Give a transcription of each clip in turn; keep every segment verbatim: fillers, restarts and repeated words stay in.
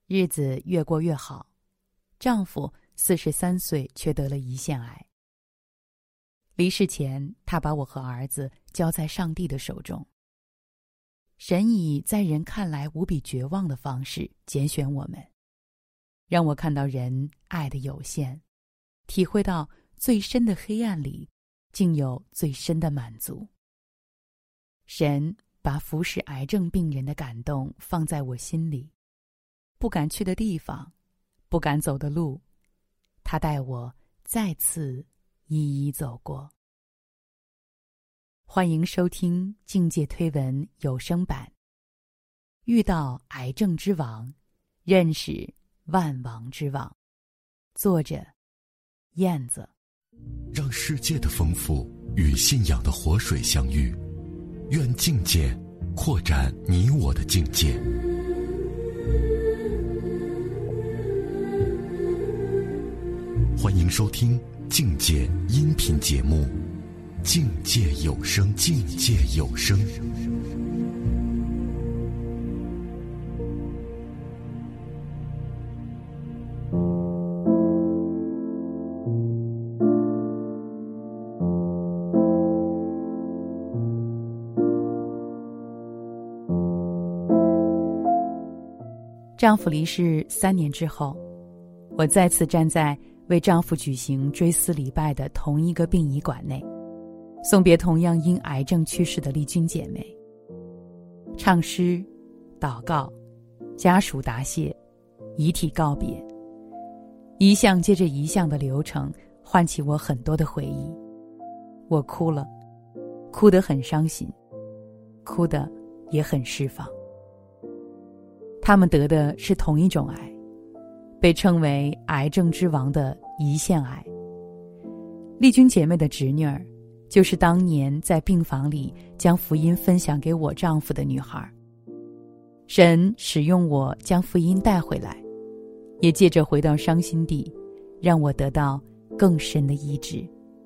日子越过越好，丈夫四十三岁却得了胰腺癌。离世前，他把我和儿子交在上帝的手中。神以在人看来无比绝望的方式拣选我们，让我看到人爱的有限，体会到最深的黑暗里竟有最深的满足。神把服侍癌症病人的感动放在我心里，不敢去的地方，不敢走的路，他带我再次一一走过。欢迎收听境界推文有声版。遇到癌症之王，认识万王之王。作者燕子。 让世界的丰富与信仰的活水相遇，愿境界扩展你我的境界。欢迎收听境界音频节目《境界有声》，境界有声。 丈夫离世三年之后，我再次站在为丈夫举行追思礼拜的同一个殡仪馆内，送别同样因癌症去世的丽君姐妹，唱诗、祷告、家属答谢、遗体告别，一项接着一项的流程唤起我很多的回忆。我哭了，哭得很伤心，哭得也很释放。他们得的是同一种癌，被称为癌症之王的胰腺癌。丽君姐妹的侄女儿就是当年在病房里将福音分享给我丈夫的女孩。神使用我将福音带回来，也借着回到伤心地，让我得到更深的医治。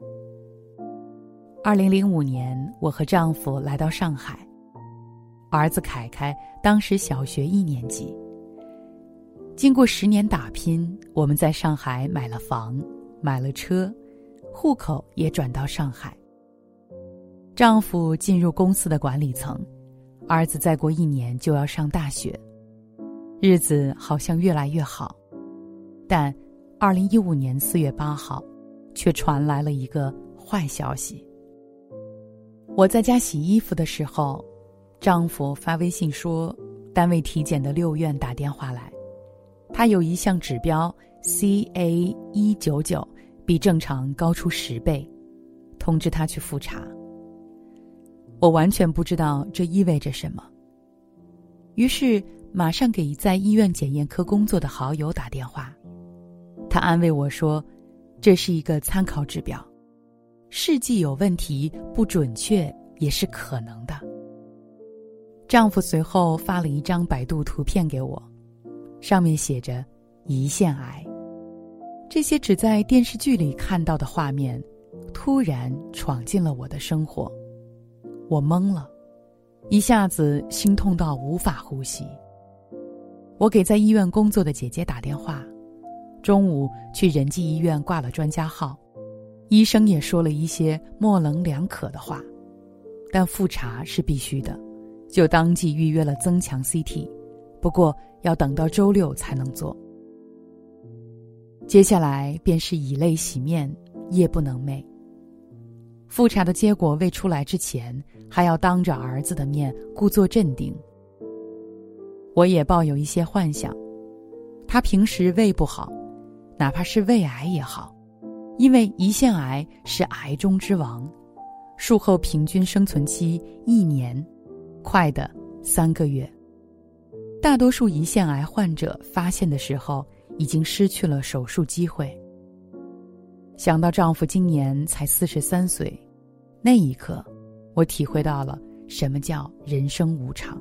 二零零五年，我和丈夫来到上海，儿子凯凯当时小学一年级。经过十年打拼，我们在上海买了房，买了车，户口也转到上海。丈夫进入公司的管理层，儿子再过一年就要上大学，日子好像越来越好。但二零一五年四月八号，却传来了一个坏消息。我在家洗衣服的时候，丈夫发微信说，单位体检的六院打电话来，他有一项指标 C A 一九九 比正常高出十倍，通知他去复查。我完全不知道这意味着什么，于是马上给在医院检验科工作的好友打电话。他安慰我说，这是一个参考指标，试剂有问题不准确也是可能的。丈夫随后发了一张百度图片给我，上面写着胰腺癌。这些只在电视剧里看到的画面突然闯进了我的生活，我懵了，一下子心痛到无法呼吸。我给在医院工作的姐姐打电话，中午去仁济医院挂了专家号，医生也说了一些模棱两可的话，但复查是必须的，就当即预约了增强 C T， 不过要等到周六才能做。接下来便是以泪洗面，夜不能寐。复查的结果未出来之前，还要当着儿子的面故作镇定。我也抱有一些幻想，他平时胃不好，哪怕是胃癌也好，因为胰腺癌是癌中之王，术后平均生存期一年，快的三个月。大多数胰腺癌患者发现的时候已经失去了手术机会。想到丈夫今年才四十三岁，那一刻我体会到了什么叫人生无常。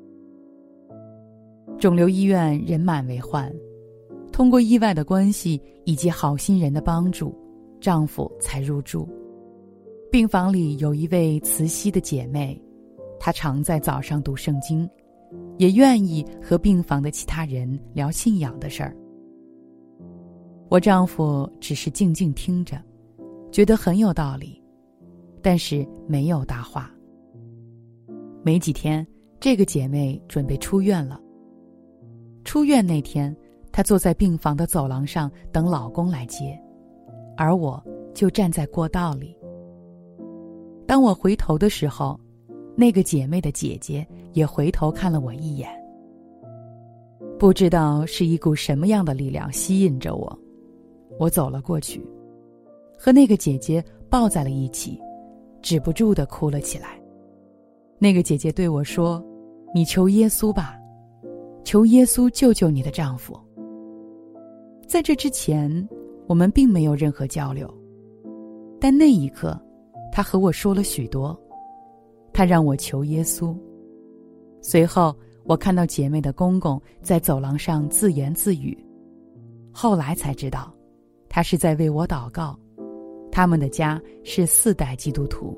肿瘤医院人满为患，通过意外的关系以及好心人的帮助，丈夫才入住。病房里有一位慈禧的姐妹，她常在早上读圣经， 也愿意和病房的其他人聊信仰的事儿。我丈夫只是静静听着，觉得很有道理，但是没有搭话。没几天，这个姐妹准备出院了。出院那天，她坐在病房的走廊上等老公来接，而我就站在过道里。当我回头的时候，那个姐妹的姐姐也回头看了我一眼。不知道是一股什么样的力量吸引着我，我走了过去，和那个姐姐抱在了一起，止不住地哭了起来。那个姐姐对我说：“你求耶稣吧，求耶稣救救你的丈夫。”在这之前，我们并没有任何交流，但那一刻，她和我说了许多。她让我求耶稣。随后，我看到姐妹的公公在走廊上自言自语，后来才知道，他是在为我祷告。他们的家是四代基督徒。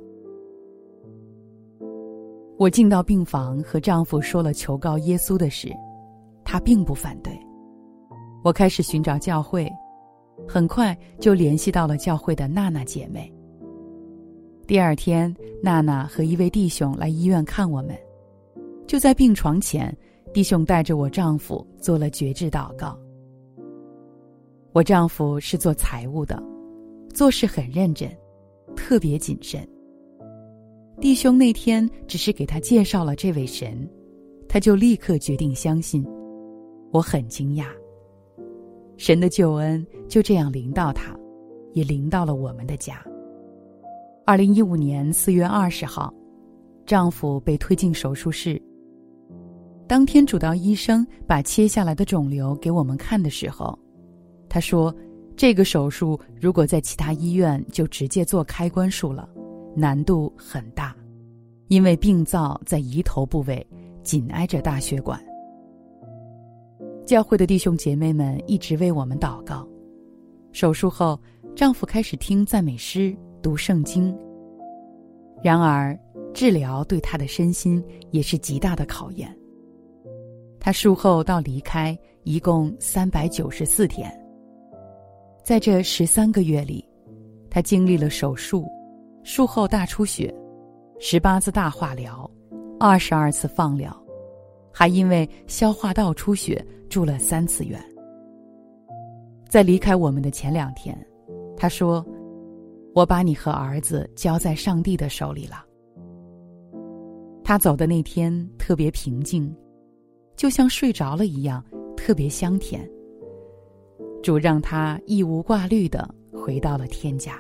我进到病房和丈夫说了求告耶稣的事，他并不反对。我开始寻找教会，很快就联系到了教会的娜娜姐妹。第二天，娜娜和一位弟兄来医院看我们。就在病床前，弟兄带着我丈夫做了决志祷告。我丈夫是做财务的，做事很认真，特别谨慎。弟兄那天只是给他介绍了这位神，他就立刻决定相信。我很惊讶，神的救恩就这样临到他，也临到了我们的家。二零一五年四月二十号，丈夫被推进手术室。当天主刀医生把切下来的肿瘤给我们看的时候，他说，这个手术如果在其他医院就直接做开关术了，难度很大，因为病灶在胰头部位，紧挨着大血管。教会的弟兄姐妹们一直为我们祷告。手术后，丈夫开始听赞美诗，读圣经。然而，治疗对他的身心也是极大的考验。他术后到离开一共三百九十四天，在这十三个月里，他经历了手术、术后大出血、十八次大化疗、二十二次放疗，还因为消化道出血住了三次院。在离开我们的前两天，他说：“我把你和儿子交在上帝的手里了。”他走的那天特别平静，就像睡着了一样，特别香甜。主让他一无挂虑地回到了天家。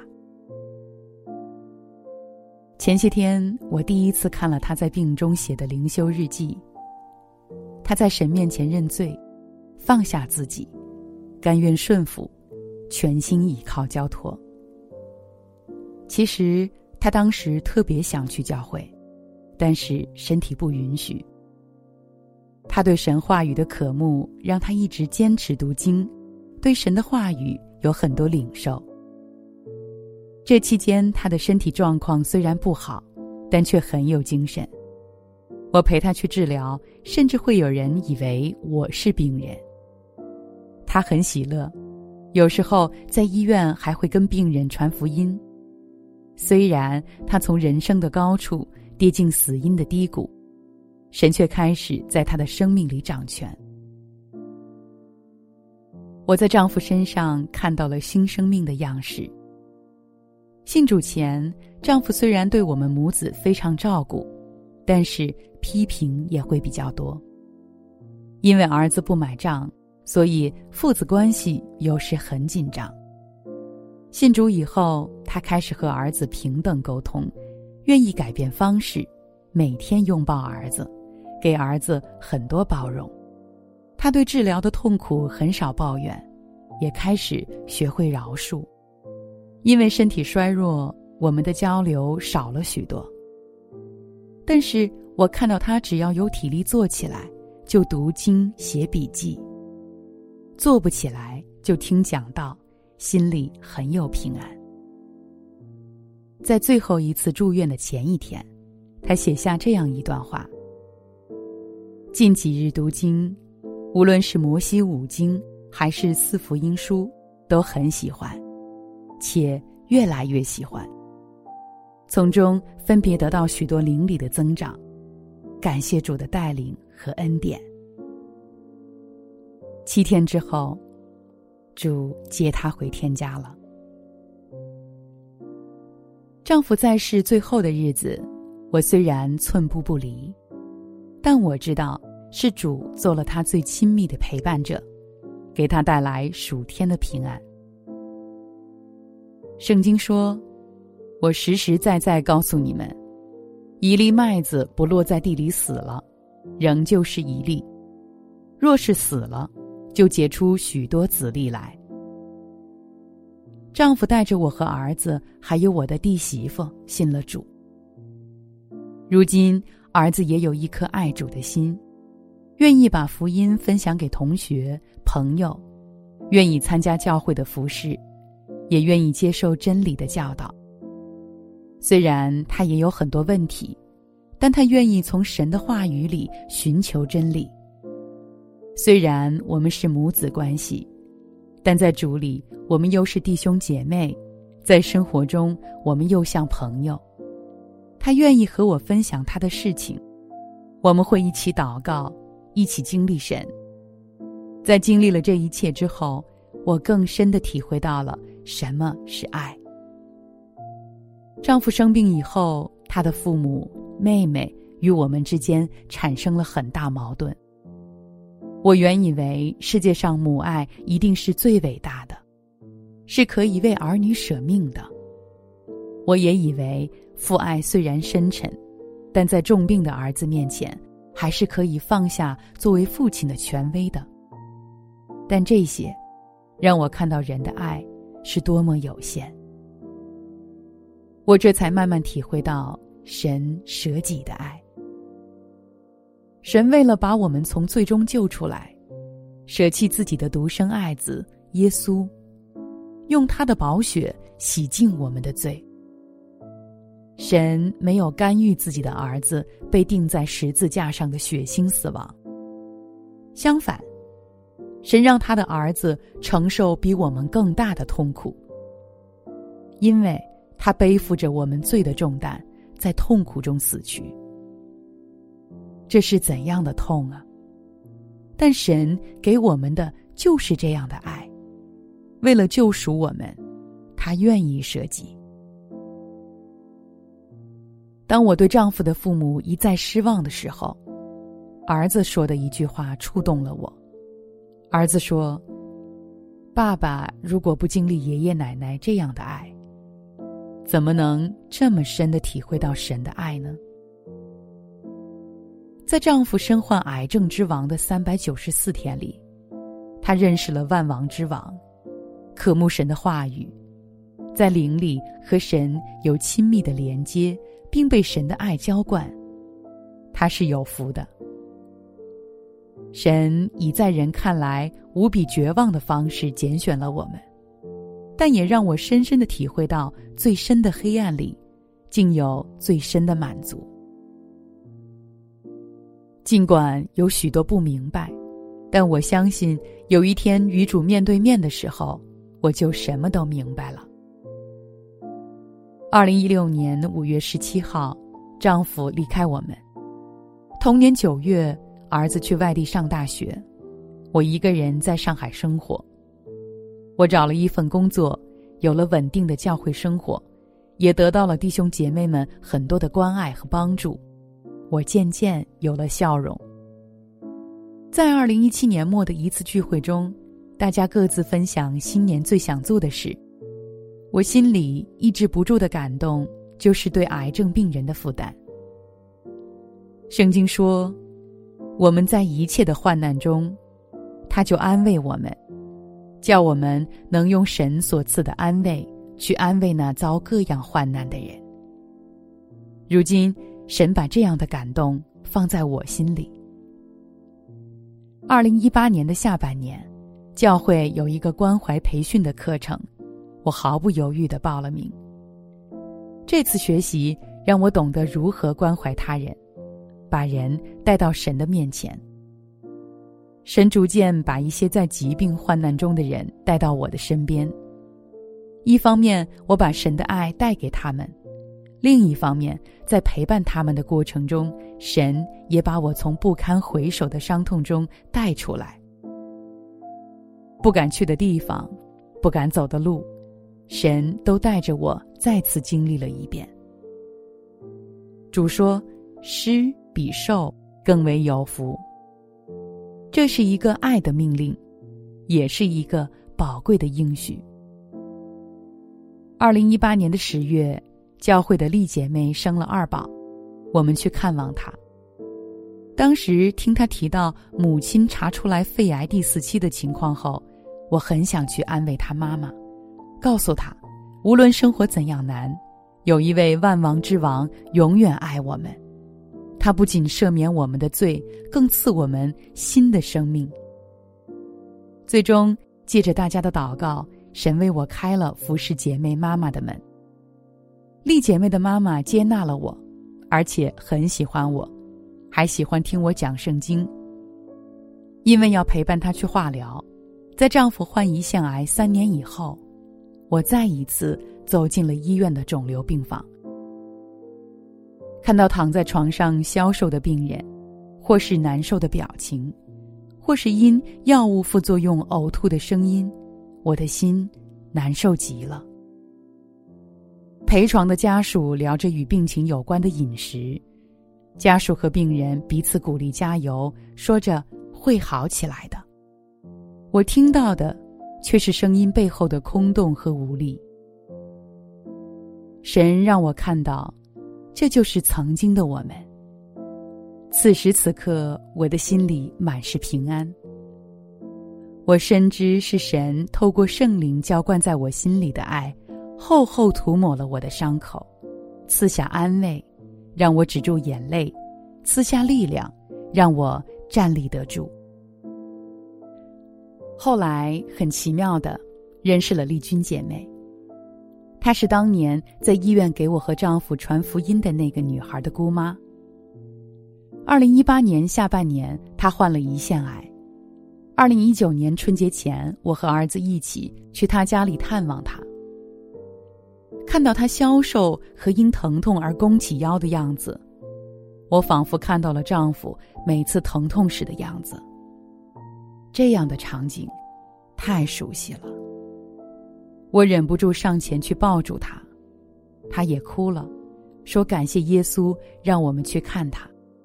前些天，我第一次看了他在病中写的灵修日记。他在神面前认罪，放下自己，甘愿顺服，全心倚靠交托。其实他当时特别想去教会，但是身体不允许。他对神话语的渴慕让他一直坚持读经，对神的话语有很多领受。这期间他的身体状况虽然不好，但却很有精神。我陪他去治疗，甚至会有人以为我是病人。他很喜乐，有时候在医院还会跟病人传福音。虽然他从人生的高处跌进死荫的低谷，神却开始在他的生命里掌权。我在丈夫身上看到了新生命的样式。信主前，丈夫虽然对我们母子非常照顾，但是批评也会比较多。因为儿子不买账，所以父子关系有时很紧张。信主以后，他开始和儿子平等沟通，愿意改变方式，每天拥抱儿子，给儿子很多包容。他对治疗的痛苦很少抱怨，也开始学会饶恕。因为身体衰弱，我们的交流少了许多。但是我看到他只要有体力做起来，就读经写笔记；做不起来就听讲道，心里很有平安。在最后一次住院的前一天，他写下这样一段话： 近几日读经，无论是摩西五经还是四福音书，都很喜欢，且越来越喜欢。从中分别得到许多灵里的增长，感谢主的带领和恩典。七天之后，主接她回天家了。丈夫在世最后的日子，我虽然寸步不离，但我知道是主做了他最亲密的陪伴者，给他带来数天的平安。圣经说，我实实在在告诉你们，一粒麦子不落在地里死了，仍旧是一粒；若是死了，就结出许多子粒来。丈夫带着我和儿子还有我的弟媳妇信了主。如今儿子也有一颗爱主的心，愿意把福音分享给同学朋友，愿意参加教会的服事，也愿意接受真理的教导。虽然他也有很多问题，但他愿意从神的话语里寻求真理。虽然我们是母子关系，但在主里我们又是弟兄姐妹，在生活中我们又像朋友。他愿意和我分享他的事情，我们会一起祷告，一起经历神。在经历了这一切之后，我更深地体会到了什么是爱。丈夫生病以后，他的父母、妹妹与我们之间产生了很大矛盾。我原以为世界上母爱一定是最伟大的，是可以为儿女舍命的。我也以为父爱虽然深沉，但在重病的儿子面前，还是可以放下作为父亲的权威的。但这些让我看到人的爱是多么有限。我这才慢慢体会到神舍己的爱。神为了把我们从罪中救出来，舍弃自己的独生爱子耶稣，用他的宝血洗净我们的罪。神没有干预自己的儿子被钉在十字架上的血腥死亡，相反，神让他的儿子承受比我们更大的痛苦，因为他背负着我们罪的重担，在痛苦中死去。这是怎样的痛啊！但神给我们的就是这样的爱，为了救赎我们，他愿意舍己。当我对丈夫的父母一再失望的时候，儿子说的一句话触动了我。儿子说，爸爸如果不经历爷爷奶奶这样的爱，怎么能这么深地体会到神的爱呢？在丈夫身患癌症之王的三百九十四天里，他认识了万王之王，渴慕神的话语，在灵里和神有亲密的连接，并被神的爱浇灌。他是有福的。神以在人看来无比绝望的方式拣选了我们，但也让我深深地体会到最深的黑暗里竟有最深的满足。尽管有许多不明白，但我相信有一天与主面对面的时候，我就什么都明白了。二零一六年五月十七号，丈夫离开我们。同年九月，儿子去外地上大学，我一个人在上海生活。我找了一份工作，有了稳定的教会生活，也得到了弟兄姐妹们很多的关爱和帮助。我渐渐有了笑容。在二零一七年末的一次聚会中，大家各自分享新年最想做的事。我心里抑制不住的感动，就是对癌症病人的负担。圣经说，我们在一切的患难中，他就安慰我们，叫我们能用神所赐的安慰去安慰那遭各样患难的人。如今神把这样的感动放在我心里。二零一八年的下半年，教会有一个关怀培训的课程，我毫不犹豫地报了名。这次学习让我懂得如何关怀他人， 把人带到神的面前。神逐渐把一些在疾病患难中的人带到我的身边。一方面，我把神的爱带给他们；另一方面，在陪伴他们的过程中，神也把我从不堪回首的伤痛中带出来。不敢去的地方，不敢走的路，神都带着我再次经历了一遍。主说，施比受更为有福。这是一个爱的命令，也是一个宝贵的应许。二零一八年的十月，教会的丽姐妹生了二宝，我们去看望她。当时听她提到母亲查出来肺癌第四期的情况后，我很想去安慰她妈妈，告诉她，无论生活怎样难，有一位万王之王永远爱我们。他不仅赦免我们的罪，更赐我们新的生命。最终，借着大家的祷告，神为我开了服侍姐妹妈妈的门。丽姐妹的妈妈接纳了我，而且很喜欢我，还喜欢听我讲圣经。因为要陪伴她去化疗，在丈夫患胰腺癌三年以后，我再一次走进了医院的肿瘤病房。看到躺在床上消瘦的病人，或是难受的表情，或是因药物副作用呕吐的声音，我的心难受极了。陪床的家属聊着与病情有关的饮食，家属和病人彼此鼓励加油，说着会好起来的。我听到的却是声音背后的空洞和无力。神让我看到，这就是曾经的我们。此时此刻，我的心里满是平安。我深知是神透过圣灵浇灌在我心里的爱，厚厚涂抹了我的伤口，赐下安慰，让我止住眼泪，赐下力量，让我站立得住。后来很奇妙的认识了丽君姐妹，她是当年在医院给我和丈夫传福音的那个女孩的姑妈。二零一八年下半年，她患了胰腺癌。二零一九年春节前，我和儿子一起去她家里探望她。看到她消瘦和因疼痛而弓起腰的样子，我仿佛看到了丈夫每次疼痛时的样子。这样的场景太熟悉了，我忍不住上前去抱住她，她也哭了，说感谢耶稣让我们去看她。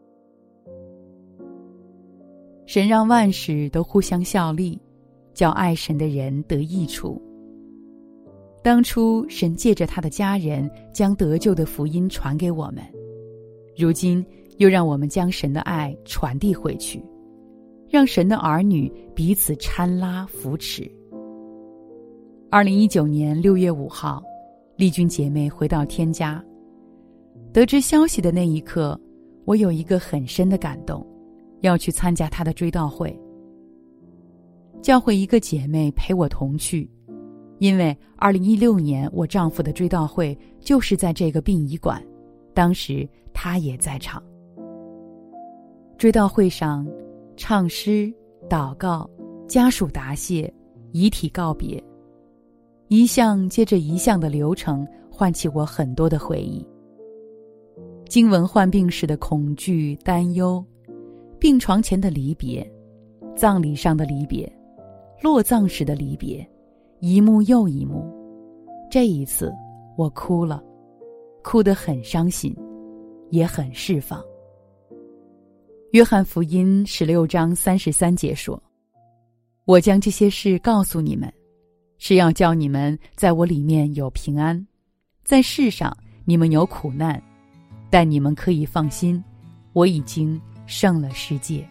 神让万事都互相效力，叫爱神的人得益处。当初神借着他的家人将得救的福音传给我们，如今又让我们将神的爱传递回去，让神的儿女彼此搀拉扶持。二零一九年六月五号，丽君姐妹回到天家。得知消息的那一刻，我有一个很深的感动，要去参加她的追悼会。教会一个姐妹陪我同去，因为二零一六年我丈夫的追悼会就是在这个殡仪馆，当时她也在场。追悼会上，唱诗、祷告、家属答谢、遗体告别，一项接着一项的流程唤起我很多的回忆。经文患病时的恐惧、担忧，病床前的离别，葬礼上的离别，落葬时的离别，一幕又一幕。这一次我哭了，哭得很伤心，也很释放。约翰福音十六章三十三节说，我将这些事告诉你们，是要叫你们在我里面有平安，在世上你们有苦难，但你们可以放心，我已经胜了世界。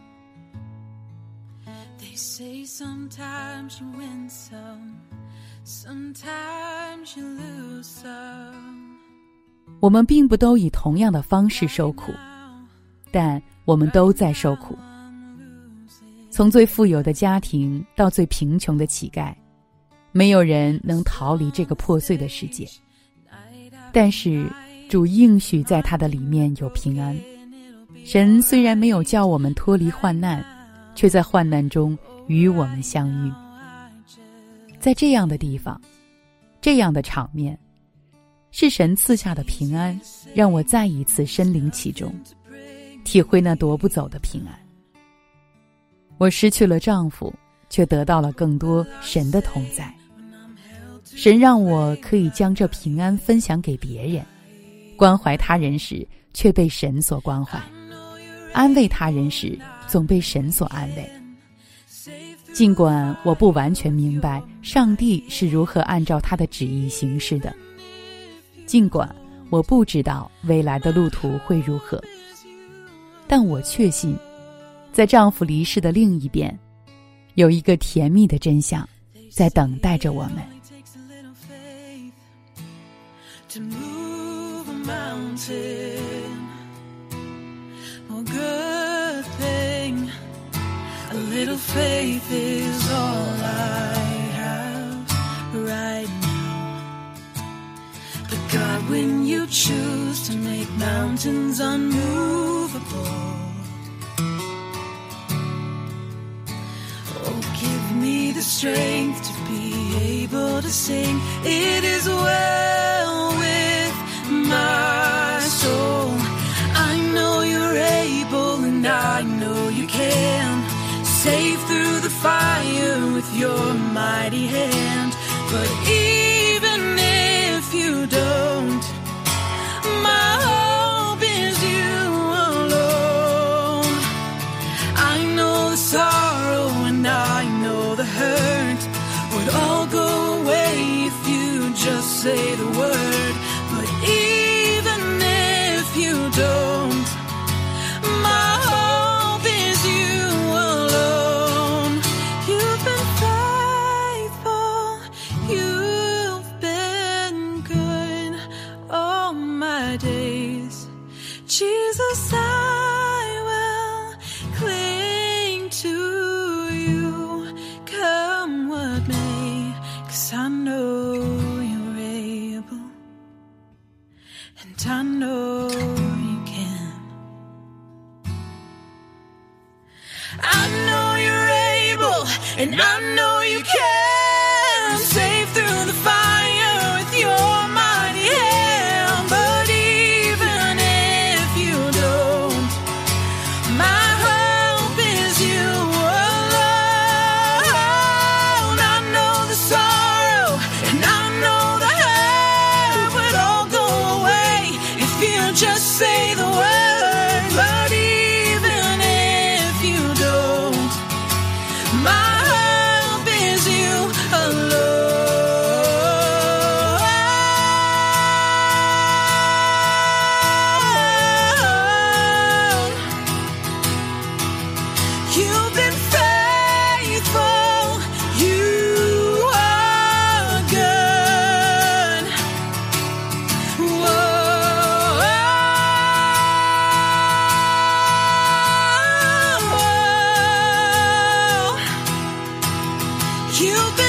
They say sometimes you win some, sometimes you lose some. 我们并不都以同样的方式受苦，但我们都在受苦。从最富有的家庭到最贫穷的乞丐，没有人能逃离这个破碎的世界。但是主应许在他的里面有平安， 神虽然没有叫我们脱离患难，却在患难中与我们相遇。在这样的地方，这样的场面，是神赐下的平安，让我再一次身临其中，体会那夺不走的平安。我失去了丈夫，却得到了更多神的同在。神让我可以将这平安分享给别人，关怀他人时却被神所关怀，安慰他人时总被神所安慰。尽管我不完全明白上帝是如何按照他的旨意行事的，尽管我不知道未来的路途会如何，但我确信，在丈夫离世的另一边，有一个甜蜜的真相在等待着我们。 To move a mountain, oh good thing, a little faith is all I have right now. But God, when you choose to make mountains unmovable, oh give me the strength to be able to sing, it is well my soul. I know you're able and I know you can save through the fire with your mighty hand. But even if you don't, my hope is you alone. I know the sorrow and I know the hurt would all go away if you just say the word. But even if you don't, my hope is you alone. You've been faithful, you've been good all my days. Jesus, I will cling to you, come what may, 'cause I know and I know you can. I know you're able and I know you can save through the fire with your mighty hand. But even if you don't, my hope is you alone. I know the sorrow and I know the hurt would all go away if you just say the word. But even if you don't, my hope is you alone. You've been faithful, you are good. Whoa. You've been